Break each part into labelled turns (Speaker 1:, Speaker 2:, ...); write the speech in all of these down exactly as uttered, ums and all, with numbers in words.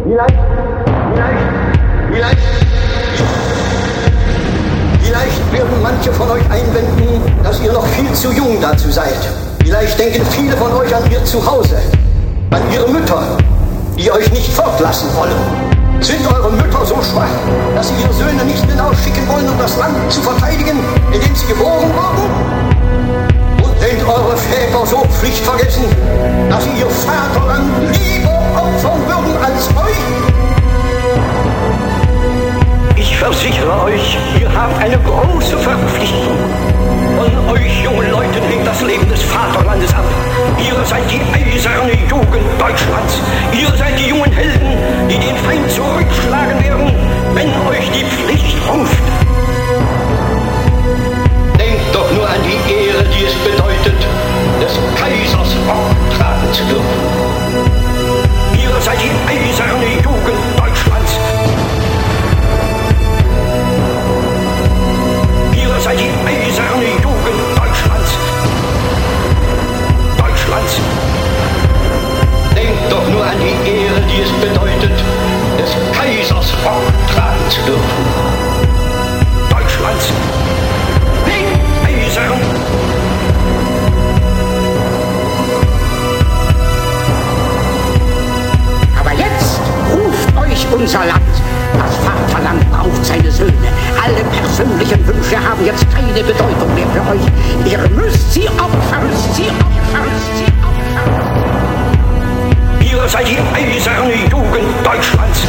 Speaker 1: Vielleicht, vielleicht, vielleicht, vielleicht werden manche von euch einwenden, dass ihr noch viel zu jung dazu seid. Vielleicht denken viele von euch an ihr Zuhause, an ihre Mütter, die euch nicht fortlassen wollen. Sind eure Mütter so schwach, dass sie ihre Söhne nicht hinausschicken wollen, um das Land zu verteidigen, in dem sie geboren wurden? Und sind eure Väter so pflichtvergessen, dass sie ihr Vaterland lieber opfern würden als euch? Ich versichere euch, ihr habt eine große Verpflichtung. Von euch jungen Leuten hängt das Leben des Vaterlandes ab. Ihr seid die eiserne Jugend Deutschlands. Ihr seid die jungen Helden, die den Feind zurückschlagen werden, wenn euch die Pflicht ruft. Denkt doch nur an die Ehre, die es bedeutet, des Kaisers Rock tragen zu dürfen. Ihr seid die eiserne Jugend Deutschlands. Ihr seid die eiserne Jugend Deutschlands. Deutschlands. Denkt doch nur an die Ehre, die es bedeutet, des Kaisers Rock tragen zu dürfen. Deutschlands. Denkt eisern.
Speaker 2: Aber jetzt ruft euch unser Land. Das Vaterland braucht seine Söhne. Alle persönlichen Wünsche haben jetzt keine Bedeutung mehr für euch. Ihr müsst sie opfern, müsst sie opfern, müsst sie opfern.
Speaker 1: Ihr seid die eiserne Jugend Deutschlands.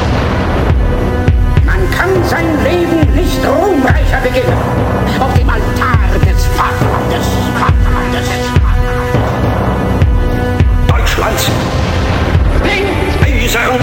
Speaker 2: Man kann sein Leben nicht ruhmreicher beginnen. Auf dem Altar des Vaterlandes, Vaterlandes, Vaterlandes.
Speaker 1: Deutschlands. Denkt eisern.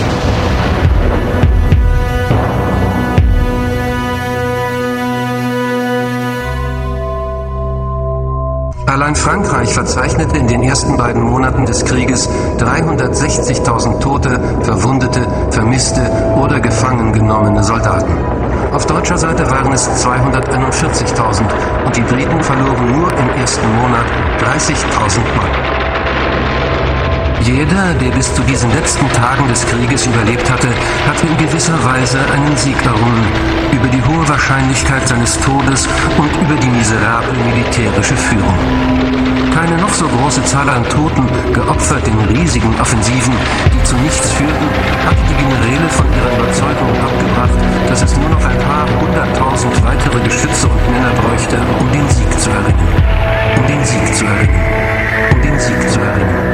Speaker 3: Allein Frankreich verzeichnete in den ersten beiden Monaten des Krieges dreihundertsechzigtausend tote, verwundete, vermisste oder gefangen genommene Soldaten. Auf deutscher Seite waren es zweihunderteinundvierzigtausend und die Briten verloren nur im ersten Monat dreißigtausend Mann. Jeder, der bis zu diesen letzten Tagen des Krieges überlebt hatte, hatte in gewisser Weise einen Sieg errungen über die hohe Wahrscheinlichkeit seines Todes und über die miserable militärische Führung. Keine noch so große Zahl an Toten, geopfert in riesigen Offensiven, die zu nichts führten, hatte die Generäle von ihrer Überzeugung abgebracht, dass es nur noch ein paar hunderttausend weitere Geschütze und Männer bräuchte, um den Sieg zu erringen. Um den Sieg zu erringen. Um den Sieg zu erringen.